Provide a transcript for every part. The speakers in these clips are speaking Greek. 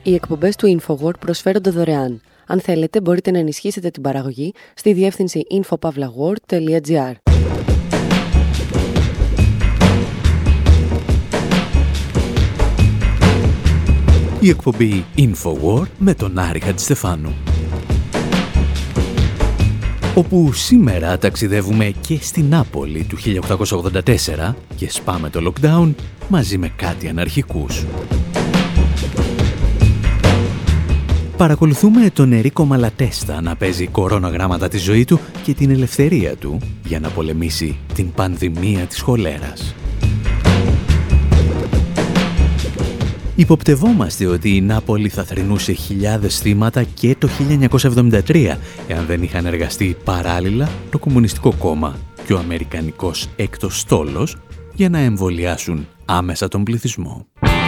Οι εκπομπές του InfoWord προσφέρονται δωρεάν. Αν θέλετε, μπορείτε να ενισχύσετε την παραγωγή στη διεύθυνση infopavlagor.gr. Η εκπομπή InfoWord με τον Άρη Χατζηστεφάνου. Όπου σήμερα ταξιδεύουμε και στην Νάπολη του 1884 και σπάμε το lockdown μαζί με κάτι αναρχικούς. Παρακολουθούμε τον Ερίκο Μαλατέστα να παίζει κορώνογράμματα τη ζωή του και την ελευθερία του για να πολεμήσει την πανδημία της χολέρας. Υποπτευόμαστε ότι η Νάπολη θα θρηνούσε χιλιάδες θύματα και το 1973 εάν δεν είχαν εργαστεί παράλληλα το Κομμουνιστικό Κόμμα και ο Αμερικανικός έκτος στόλος για να εμβολιάσουν άμεσα τον πληθυσμό.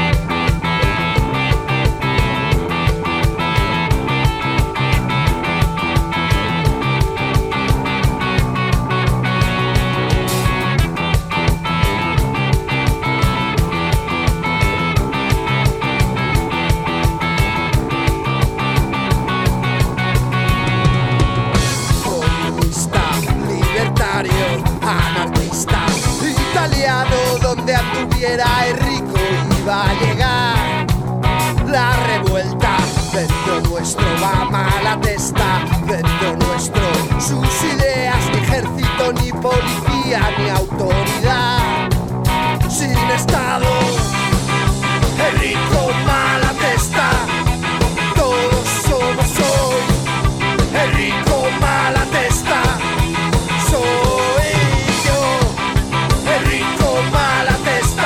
Enrico iba a llegar, la revuelta dentro nuestro va mala testa, dentro nuestro sus ideas, ni ejército, ni policía, ni autoridad, sin Estado, Enrico mala testa, todos somos hoy, Enrico mala testa, soy yo, Enrico mala testa.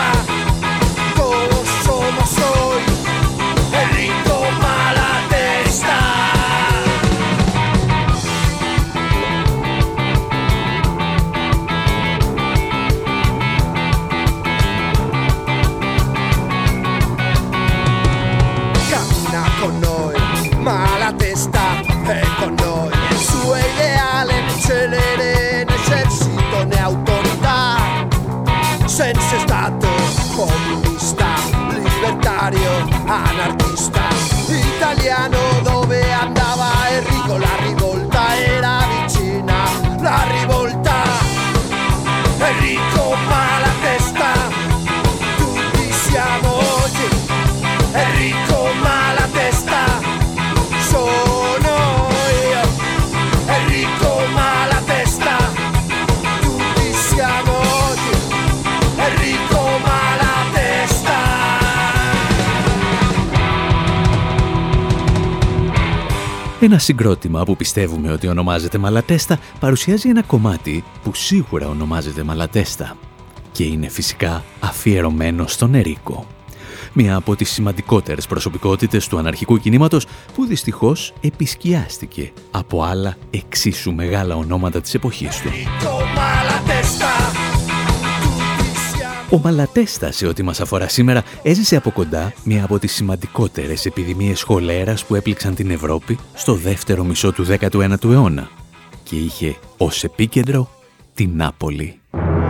Senza Stato, comunista, libertario, anarchista, italiano, dove andava Enrico, la rivolta era vicina, la rivolta, Enrico mala testa, tutti siamo oggi, Enrico mala testa, sono io, Enrico mala testa, tutti siamo oggi. Enrico Malatesta. Ένα συγκρότημα που πιστεύουμε ότι ονομάζεται Μαλατέστα παρουσιάζει ένα κομμάτι που σίγουρα ονομάζεται Μαλατέστα και είναι φυσικά αφιερωμένο στον Ερίκο. Μια από τις σημαντικότερες προσωπικότητες του αναρχικού κινήματος που δυστυχώς επισκιάστηκε από άλλα εξίσου μεγάλα ονόματα της εποχής του. Ο Μαλατέστα, σε ό,τι μας αφορά σήμερα, έζησε από κοντά μία από τις σημαντικότερες επιδημίες χολέρας που έπληξαν την Ευρώπη στο δεύτερο μισό του 19ου αιώνα και είχε ως επίκεντρο την Νάπολη.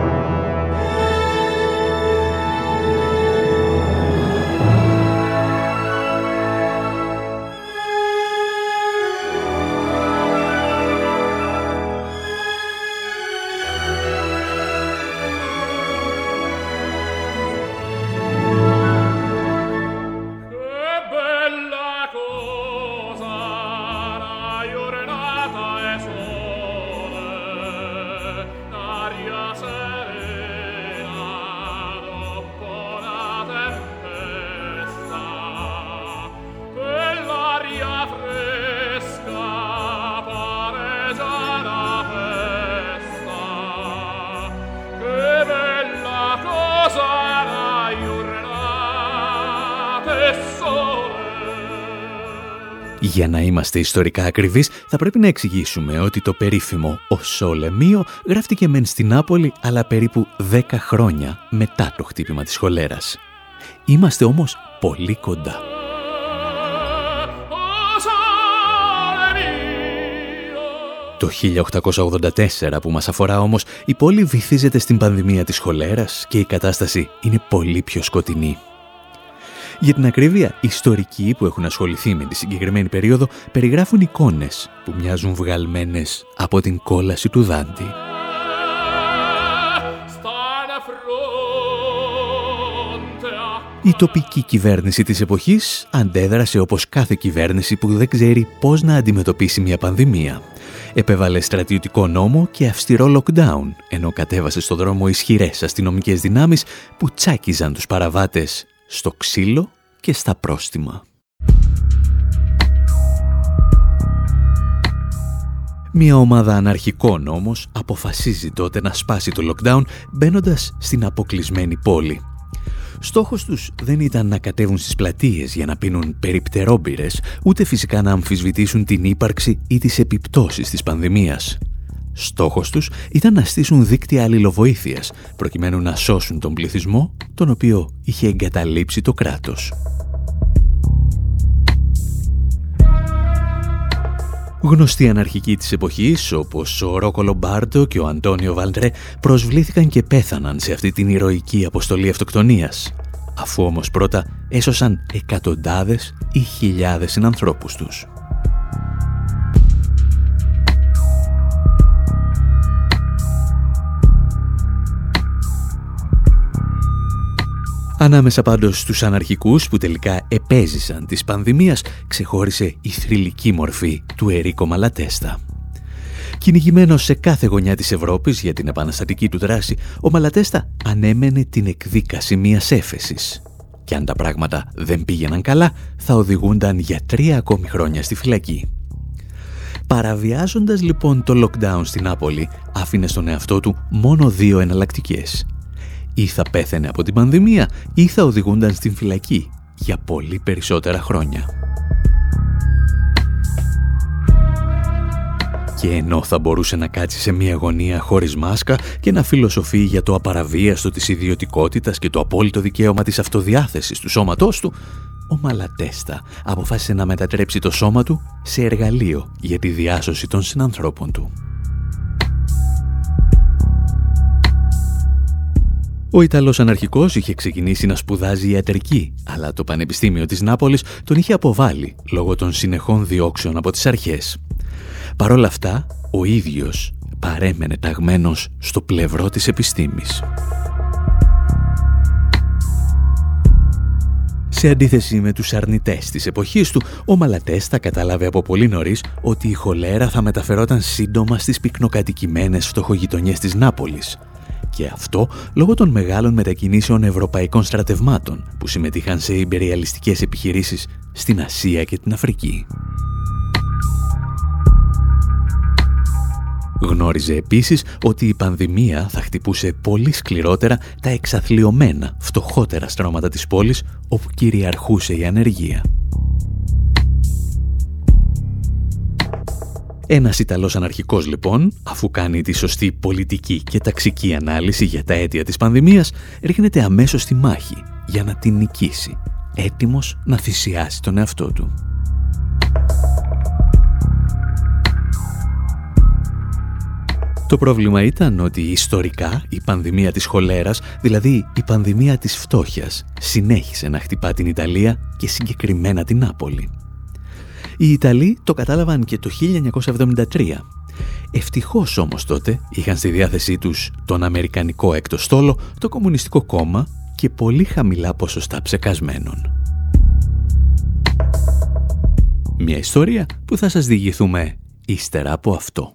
Για να είμαστε ιστορικά ακριβείς, θα πρέπει να εξηγήσουμε ότι το περίφημο «Ο Σόλε Μίο» γράφτηκε μεν στην Νάπολη, αλλά περίπου 10 χρόνια μετά το χτύπημα της χολέρας. Είμαστε όμως πολύ κοντά. Το 1884 που μας αφορά όμως, η πόλη βυθίζεται στην πανδημία της χολέρας και η κατάσταση είναι πολύ πιο σκοτεινή. Για την ακρίβεια, οι ιστορικοί που έχουν ασχοληθεί με τη συγκεκριμένη περίοδο περιγράφουν εικόνες που μοιάζουν βγαλμένες από την κόλαση του Δάντη. Η τοπική κυβέρνηση της εποχής αντέδρασε όπως κάθε κυβέρνηση που δεν ξέρει πώς να αντιμετωπίσει μια πανδημία. Επέβαλε στρατιωτικό νόμο και αυστηρό lockdown, ενώ κατέβασε στο δρόμο ισχυρές αστυνομικές δυνάμεις που τσάκιζαν τους παραβάτες στο ξύλο και στα πρόστιμα. Μια ομάδα αναρχικών όμως αποφασίζει τότε να σπάσει το lockdown μπαίνοντας στην αποκλεισμένη πόλη. Στόχος τους δεν ήταν να κατέβουν στις πλατείες για να πίνουν περιπτερόμπυρες, ούτε φυσικά να αμφισβητήσουν την ύπαρξη ή τις επιπτώσεις της πανδημίας. Στόχος τους ήταν να στήσουν δίκτυα αλληλοβοήθειας, προκειμένου να σώσουν τον πληθυσμό, τον οποίο είχε εγκαταλείψει το κράτος. Γνωστοί αναρχικοί της εποχής, όπως ο Ρόκο Λομπάρντο και ο Αντώνιο Βαλντρέ, προσβλήθηκαν και πέθαναν σε αυτή την ηρωική αποστολή αυτοκτονίας, αφού όμως πρώτα έσωσαν εκατοντάδες ή χιλιάδες συνανθρώπους τους. Ανάμεσα πάντως στους αναρχικούς που τελικά επέζησαν της πανδημίας ξεχώρισε η θρυλική μορφή του Ερίκο Μαλατέστα. Κυνηγημένος σε κάθε γωνιά της Ευρώπης για την επαναστατική του δράση, ο Μαλατέστα ανέμενε την εκδίκαση μιας έφεσης. Και αν τα πράγματα δεν πήγαιναν καλά, θα οδηγούνταν για 3 ακόμη χρόνια στη φυλακή. Παραβιάζοντας λοιπόν το lockdown στην Νάπολη, άφηνε στον εαυτό του μόνο 2 εναλλακτικές. Ή θα πέθαινε από την πανδημία ή θα οδηγούνταν στην φυλακή για πολύ περισσότερα χρόνια. Και ενώ θα μπορούσε να κάτσει σε μια γωνία χωρίς μάσκα και να φιλοσοφεί για το απαραβίαστο της ιδιωτικότητας και το απόλυτο δικαίωμα της αυτοδιάθεσης του σώματός του, ο Μαλατέστα αποφάσισε να μετατρέψει το σώμα του σε εργαλείο για τη διάσωση των συνανθρώπων του. Ο Ιταλός αναρχικός είχε ξεκινήσει να σπουδάζει ιατρική, αλλά το Πανεπιστήμιο της Νάπολης τον είχε αποβάλει λόγω των συνεχών διώξεων από τις αρχές. Παρ' όλα αυτά, ο ίδιος παρέμενε ταγμένος στο πλευρό της επιστήμης. Σε αντίθεση με τους αρνητές της εποχής του, ο Μαλατέστα κατάλαβε από πολύ νωρίς ότι η χολέρα θα μεταφερόταν σύντομα στις πυκνοκατοικημένες φτωχογειτονιές της Νάπολης. Και αυτό λόγω των μεγάλων μετακινήσεων ευρωπαϊκών στρατευμάτων που συμμετείχαν σε ιμπεριαλιστικές επιχειρήσεις στην Ασία και την Αφρική. Γνώριζε επίσης ότι η πανδημία θα χτυπούσε πολύ σκληρότερα τα εξαθλιωμένα, φτωχότερα στρώματα της πόλης όπου κυριαρχούσε η ανεργία. Ένας Ιταλός αναρχικός λοιπόν, αφού κάνει τη σωστή πολιτική και ταξική ανάλυση για τα αίτια της πανδημίας, ρίχνεται αμέσως στη μάχη για να την νικήσει, έτοιμος να θυσιάσει τον εαυτό του. Το πρόβλημα ήταν ότι ιστορικά η πανδημία της χολέρας, δηλαδή η πανδημία της φτώχειας, συνέχισε να χτυπά την Ιταλία και συγκεκριμένα την Νάπολη. Οι Ιταλοί το κατάλαβαν και το 1973. Ευτυχώς όμως τότε είχαν στη διάθεσή τους τον Αμερικανικό έκτο στόλο, το Κομμουνιστικό Κόμμα και πολύ χαμηλά ποσοστά ψεκασμένων. Μια ιστορία που θα σας διηγηθούμε ύστερα από αυτό.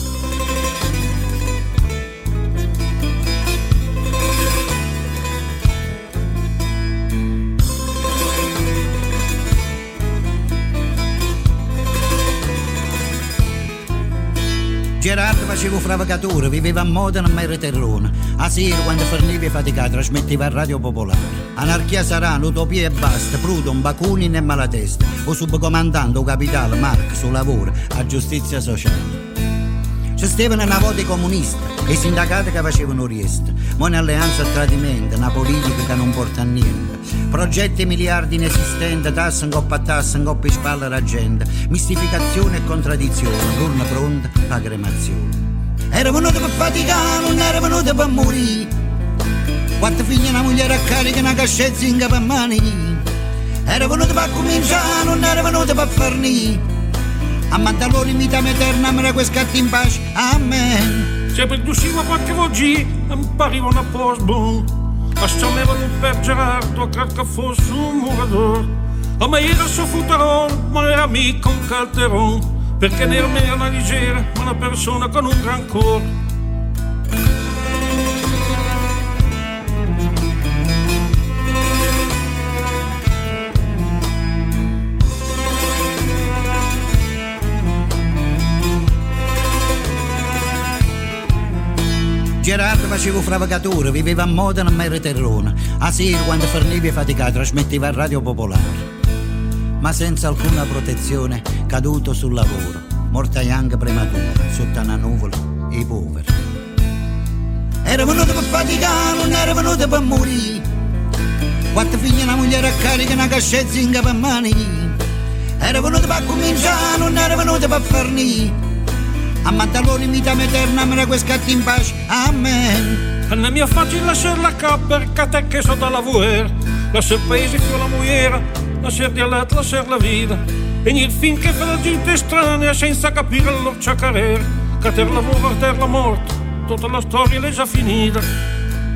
Gerardo facevo fravacatore, viveva a Modena a Meriterrone. A sera quando forniva e faticato trasmetteva a Radio Popolare. Anarchia sarà, l'utopia e basta, Proudhon, Bakunin e Malatesta. O subcomandante, o capitale, Marx, sul lavoro, a giustizia sociale. C'è Stefano una volta comunista, e i sindacati che facevano riesta. Ma un'alleanza a tradimento, una politica che non porta a niente. Progetti miliardi inesistenti, tasse in coppa a tasse, in coppa in spalla alla gente. Mistificazione e contraddizione, l'urna pronta, la cremazione. Era venuto per faticare, non era venuto per morire. Quattro figli e una moglie a carica, una cascezza in capo a mani. Era venuto per cominciare, non era venuto per farni. A Maddaloni vita eterna, me la quei scatti in pace, amen. Se per riusciva qualche oggi, non parivano a posto buon. A scciamevano per Gerardo, cred che fosse un murador. A me era suo futeron, ma era mica un calderon. Perché ne era una leggera, ma una persona con un gran cuore. Gerardo faceva fravagatore, viveva a Modena, ma era terrone. A sera, quando forniva e faticava, trasmetteva a Radio Popolare. Ma senza alcuna protezione, caduto sul lavoro, morta anche prematura, sotto una nuvola, i poveri. Era venuto per faticare, non era venuto per morire. 4 figli e una moglie a carica, una cascetta in capo a mani. Era venuto per cominciare, non era venuto per farni. A Maddaloni vita eterna, me la quei scatti in pace, amen. Non mi ha facile lasciare la cappa, perché te che so da lavorare. Lasciare il paese più la mogliera, lasciare dialetto, lasciare la vita. E nel finché fa la gente estranea, senza capire la loro carriera. Che ter lavoro, ter la morte, tutta la storia è già finita.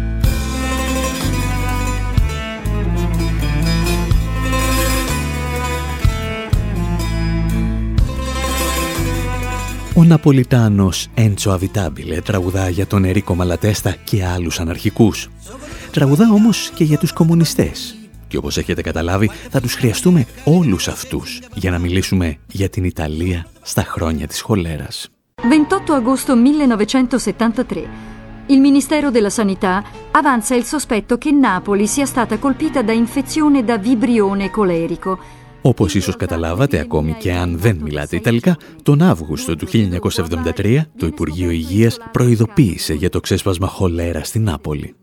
Ο Ναπολιτάνος Έντσο Αβιτάμπιλε τραγουδά για τον Ερίκο Μαλατέστα και άλλους αναρχικούς. Τραγουδά όμως και για τους κομμουνιστές. Και όπως έχετε καταλάβει θα τους χρειαστούμε όλους αυτούς για να μιλήσουμε για την Ιταλία στα χρόνια της χολέρας. 28 agosto 1973. Il Ministero della Sanità avanza il sospetto che Napoli sia stata colpita da infezione da vibrione colerico. Όπως ίσως καταλάβατε, ακόμη και αν δεν μιλάτε Ιταλικά, τον Αύγουστο του 1973 το Υπουργείο Υγείας προειδοποίησε για το ξέσπασμα χολέρα στην Νάπολη.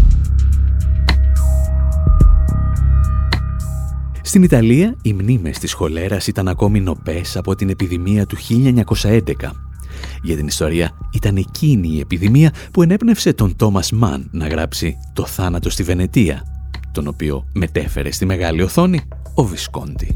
Στην Ιταλία, οι μνήμες της χολέρας ήταν ακόμη νοπές από την επιδημία του 1911. Για την ιστορία, ήταν εκείνη η επιδημία που ενέπνευσε τον Τόμας Μαν να γράψει «Το θάνατο στη Βενετία», τον οποίο μετέφερε στη μεγάλη οθόνη ο Βισκόντι.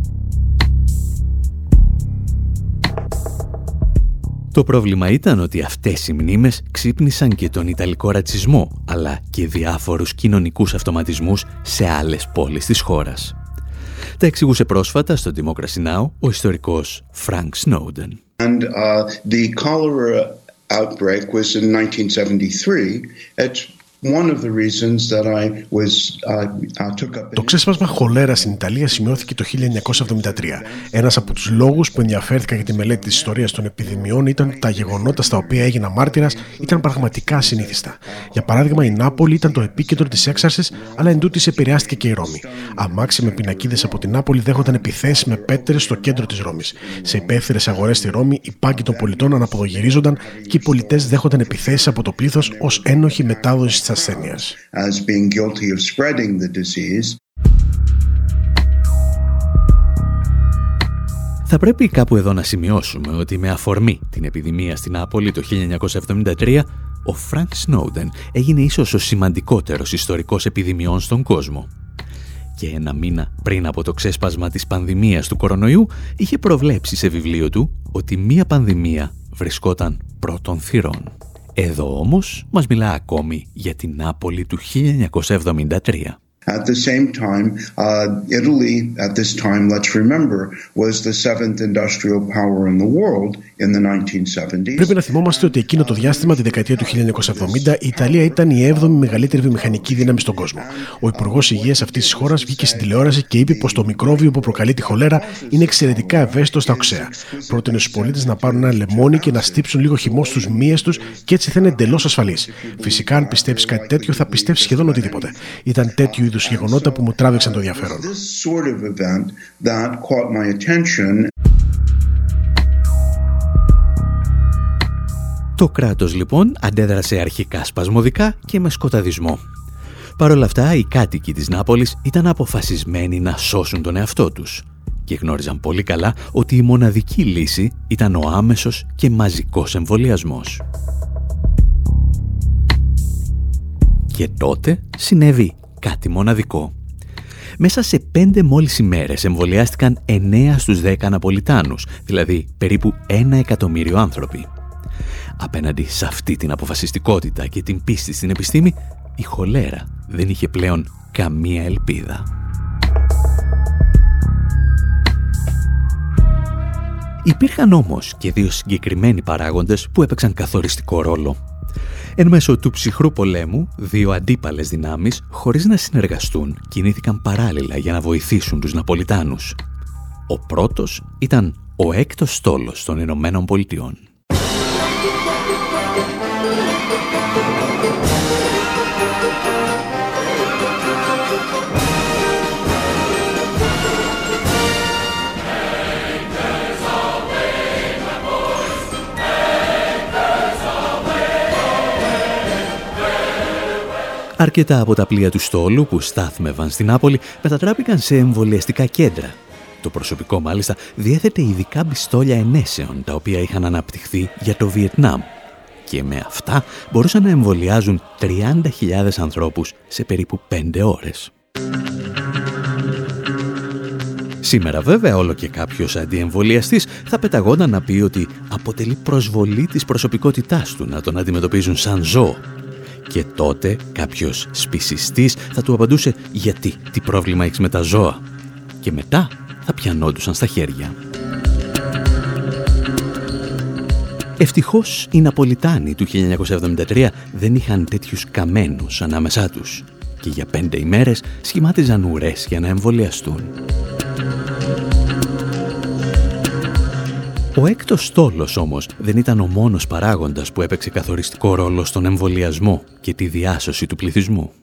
Το πρόβλημα ήταν ότι αυτές οι μνήμες ξύπνησαν και τον Ιταλικό ρατσισμό, αλλά και διάφορους κοινωνικούς αυτοματισμούς σε άλλες πόλεις της χώρας. Τα εξηγούσε πρόσφατα στο Democracy Now! Ο ιστορικός Frank Snowden. And the cholera outbreak was in 1973. It's one of the reasons that I took up. Το ξέσπασμα χολέρα στην Ιταλία σημειώθηκε το 1973. Ένας από τους λόγους που ενδιαφέρθηκα για τη μελέτη της ιστορίας των επιδημιών ήταν ότι τα γεγονότα στα οποία έγινα μάρτυρας ήταν πραγματικά ασυνήθιστα. Για παράδειγμα, η Νάπολη ήταν το επίκεντρο της έξαρσης, αλλά εντούτοις επηρεάστηκε και η Ρώμη. Αμάξι με πινακίδες από την Νάπολη δέχονταν επιθέσεις με πέτρες στο κέντρο της Ρώμης. Σε υπαίθριες αγορές στη Ρώμη, οι πάγκοι των πολιτών αναποδογυρίζονταν και οι πολιτές δέχονταν επιθέσεις από το πλήθος ως ένοχη μετάδοση της ασθένειας. Θα πρέπει κάπου εδώ να σημειώσουμε ότι με αφορμή την επιδημία στην Νάπολη το 1973, ο Φρανκ Σνόουντεν έγινε ίσως ο σημαντικότερος ιστορικός επιδημιών στον κόσμο. Και ένα μήνα πριν από το ξέσπασμα της πανδημίας του κορονοϊού, είχε προβλέψει σε βιβλίο του ότι μία πανδημία βρισκόταν πρώτων θυρών. Εδώ όμως μας μιλά ακόμη για την Νάπολη του 1973. At the same time, Italy, at this time, let's remember, was the 7th industrial power in the world in the 1970s. Πρέπει να θυμόμαστε ότι εκείνο το διάστημα, τη δεκαετία του 1970, η Ιταλία ήταν η 7η μεγαλύτερη βιομηχανική δύναμη στον κόσμο. Ο Υπουργός Υγείας αυτής της χώρας βγήκε στην τηλεόραση και είπε πως το μικρόβιο που προκαλεί τη χολέρα είναι εξαιρετικά ευαίσθητο στα οξέα. Πρότεινε στους πολίτες να πάρουν ένα λεμόνι και να στύψουν λίγο χυμό στους μύες τους και έτσι θα είναι εντελώς ασφαλείς. Φυσικά, αν πιστέψεις κάτι τέτοιο, θα πιστέψεις σχεδόν οτιδήποτε. Ήταν τέτοιου είδους γεγονότα που μου τράβηξαν το ενδιαφέρον. Το κράτος λοιπόν αντέδρασε αρχικά σπασμωδικά και με σκοταδισμό. Παρ' όλα αυτά, οι κάτοικοι της Νάπολης ήταν αποφασισμένοι να σώσουν τον εαυτό τους και γνώριζαν πολύ καλά ότι η μοναδική λύση ήταν ο άμεσος και μαζικός εμβολιασμός. Και τότε συνέβη κάτι μοναδικό. Μέσα σε 5 μόλις ημέρες εμβολιάστηκαν 9 στους 10 Ναπολιτάνους, δηλαδή περίπου 1 εκατομμύριο άνθρωποι. Απέναντι σε αυτή την αποφασιστικότητα και την πίστη στην επιστήμη, η χολέρα δεν είχε πλέον καμία ελπίδα. Υπήρχαν όμως και 2 συγκεκριμένοι παράγοντες που έπαιξαν καθοριστικό ρόλο. Εν μέσω του ψυχρού πολέμου, 2 αντίπαλες δυνάμεις, χωρίς να συνεργαστούν, κινήθηκαν παράλληλα για να βοηθήσουν τους Ναπολιτάνους. Ο πρώτος ήταν ο έκτος στόλος των Ηνωμένων Πολιτειών. Αρκετά από τα πλοία του στόλου που στάθμευαν στην Νάπολη μετατράπηκαν σε εμβολιαστικά κέντρα. Το προσωπικό μάλιστα διέθετε ειδικά πιστόλια ενέσεων τα οποία είχαν αναπτυχθεί για το Βιετνάμ και με αυτά μπορούσαν να εμβολιάζουν 30.000 ανθρώπους σε περίπου 5 ώρες. Σήμερα βέβαια όλο και κάποιος αντιεμβολιαστής θα πεταγόταν να πει ότι αποτελεί προσβολή της προσωπικότητάς του να τον αντιμετωπίζουν σαν ζώο. Και τότε κάποιος σπισιστής θα του απαντούσε «Γιατί, τι πρόβλημα έχεις με τα ζώα?» Και μετά θα πιανόντουσαν στα χέρια. Ευτυχώς οι Ναπολιτάνοι του 1973 δεν είχαν τέτοιους καμένους ανάμεσά τους και για 5 ημέρες σχημάτιζαν ουρές για να εμβολιαστούν. Ο έκτος στόλος όμως δεν ήταν ο μόνος παράγοντας που έπαιξε καθοριστικό ρόλο στον εμβολιασμό και τη διάσωση του πληθυσμού.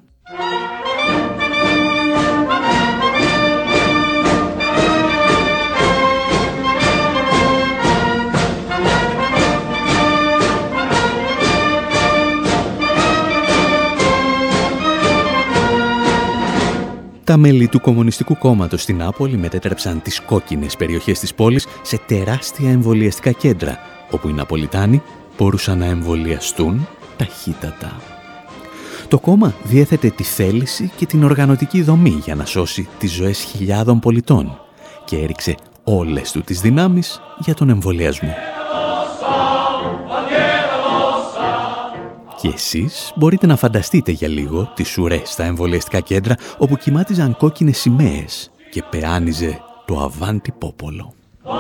Τα μέλη του Κομμουνιστικού Κόμματος στην Νάπολη μετέτρεψαν τις κόκκινες περιοχές της πόλης σε τεράστια εμβολιαστικά κέντρα, όπου οι Ναπολιτάνοι μπορούσαν να εμβολιαστούν ταχύτατα. Το κόμμα διέθετε τη θέληση και την οργανωτική δομή για να σώσει τις ζωές χιλιάδων πολιτών και έριξε όλες του τις δυνάμεις για τον εμβολιασμό. Και εσείς μπορείτε να φανταστείτε για λίγο τις ουρές στα εμβολιαστικά κέντρα όπου κυμάτιζαν κόκκινες σημαίες και πεάνιζε το Αβάντι Πόπολο.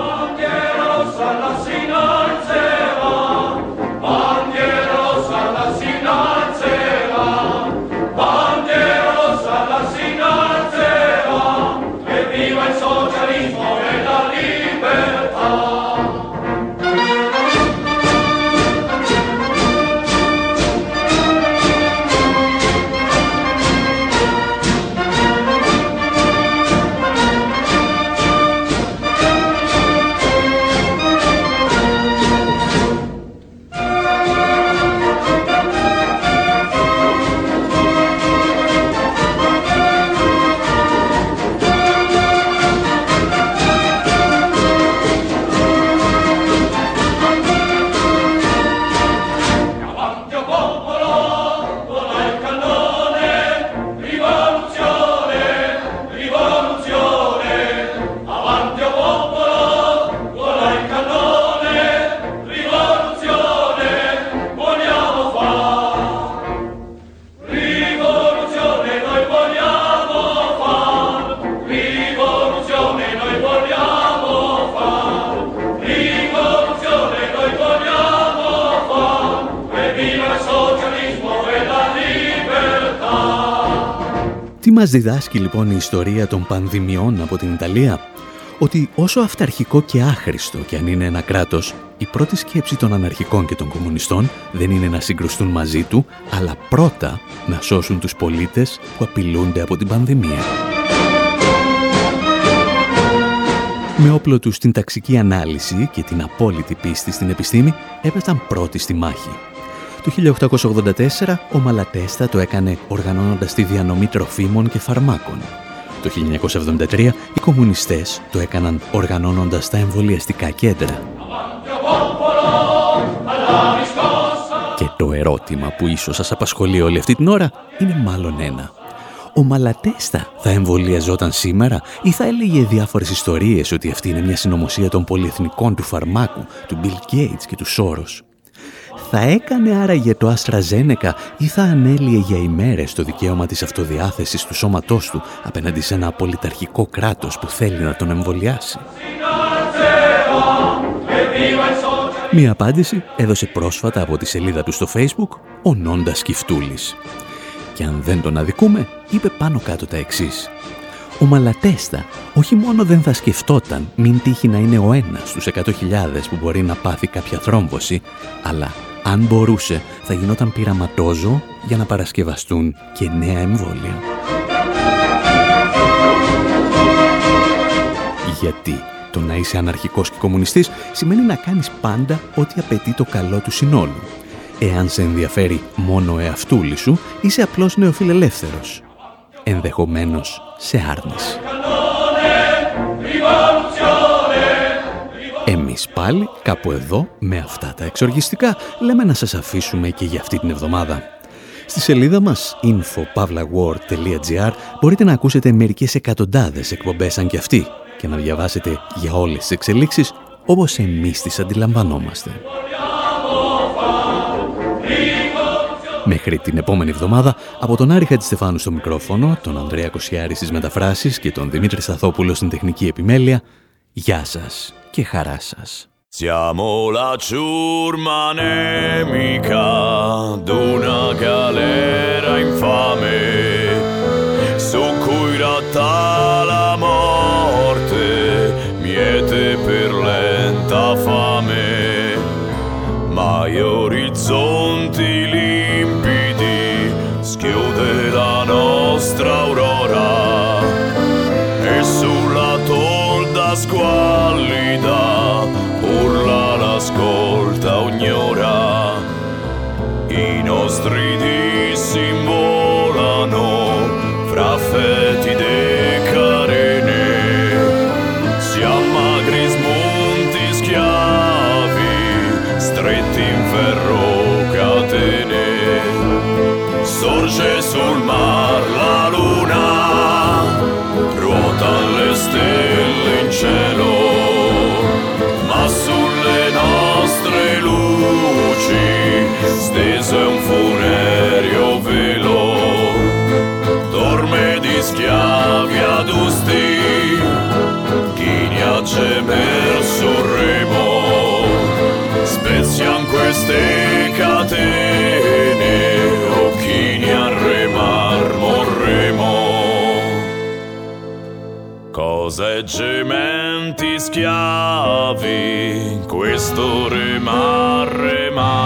Τι μας διδάσκει λοιπόν η ιστορία των πανδημιών από την Ιταλία? Ότι όσο αυταρχικό και άχρηστο κι αν είναι ένα κράτος, η πρώτη σκέψη των αναρχικών και των κομμουνιστών δεν είναι να συγκρουστούν μαζί του, αλλά πρώτα να σώσουν τους πολίτες που απειλούνται από την πανδημία. Με όπλο τους την ταξική ανάλυση και την απόλυτη πίστη στην επιστήμη, έπεσαν πρώτοι στη μάχη. Το 1884 ο Μαλατέστα το έκανε οργανώνοντας τη διανομή τροφίμων και φαρμάκων. Το 1973 οι κομμουνιστές το έκαναν οργανώνοντας τα εμβολιαστικά κέντρα. Και το ερώτημα που ίσως σας απασχολεί όλη αυτή την ώρα είναι μάλλον ένα. Ο Μαλατέστα θα εμβολιαζόταν σήμερα ή θα έλεγε διάφορες ιστορίες ότι αυτή είναι μια συνωμοσία των πολυεθνικών του φαρμάκου, του Bill Gates και του Σόρος? Θα έκανε άραγε το AstraZeneca ή θα ανέλυε για ημέρες το δικαίωμα της αυτοδιάθεσης του σώματός του απέναντι σε ένα πολιταρχικό κράτος που θέλει να τον εμβολιάσει? Μία απάντηση έδωσε πρόσφατα από τη σελίδα του στο Facebook ο Νόντας Κιφτούλης. Και αν δεν τον αδικούμε, είπε πάνω κάτω τα εξής. Ο Μαλατέστα όχι μόνο δεν θα σκεφτόταν μην τύχει να είναι ο ένας στους 100.000 που μπορεί να πάθει κάποια θρόμβωση, αλλά αν μπορούσε θα γινόταν πειραματόζωο για να παρασκευαστούν και νέα εμβόλια. Γιατί το να είσαι αναρχικός και κομμουνιστής σημαίνει να κάνεις πάντα ό,τι απαιτεί το καλό του συνόλου. Εάν σε ενδιαφέρει μόνο ο εαυτούλης σου, είσαι απλώς νεοφιλελεύθερος. Ενδεχομένως σε άρνηση. Εμείς πάλι, κάπου εδώ, με αυτά τα εξοργιστικά, λέμε να σας αφήσουμε και για αυτή την εβδομάδα. Στη σελίδα μας info.pavlawar.gr μπορείτε να ακούσετε μερικές εκατοντάδες εκπομπές σαν και αυτή και να διαβάσετε για όλες τις εξελίξεις όπως εμείς τις αντιλαμβανόμαστε. Μέχρι την επόμενη εβδομάδα, από τον Άρη Χατζηστεφάνου στο μικρόφωνο, τον Ανδρέα Κοσιάρη στις μεταφράσεις και τον Δημήτρη Σταθόπουλο στην τεχνική επιμέλεια, γεια σας και χαρά σας. Siamo la ciurma nemica d'una galera infame su cui ratta la morte miete per lenta fame, ma gli orizzonti limpidi schiude la nostra aurora e sulla tolda squallida urla l'ascolta ognora, i nostri dissimbolano fra fetide carene, siamo magri smunti schiavi stretti in ferro catene, sorge sul mar la luna, ruotan le stelle in cielo, ma sulle nostre luci steso è un funereo velo, dorme di schiavi adusti, chi ne ha gemer sul remo, spezian queste catene, o chi ne a remar morremo. Cosa è gementi schiavi, questo remare,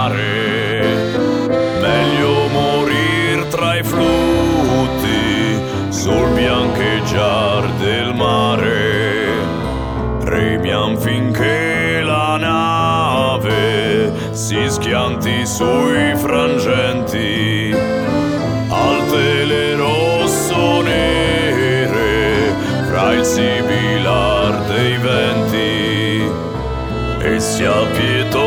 meglio morir tra i flutti, sul biancheggiar del mare, remiam finché la nave si schianti sui frangenti, alte le rossonere fra il sibilar dei venti, e si appietò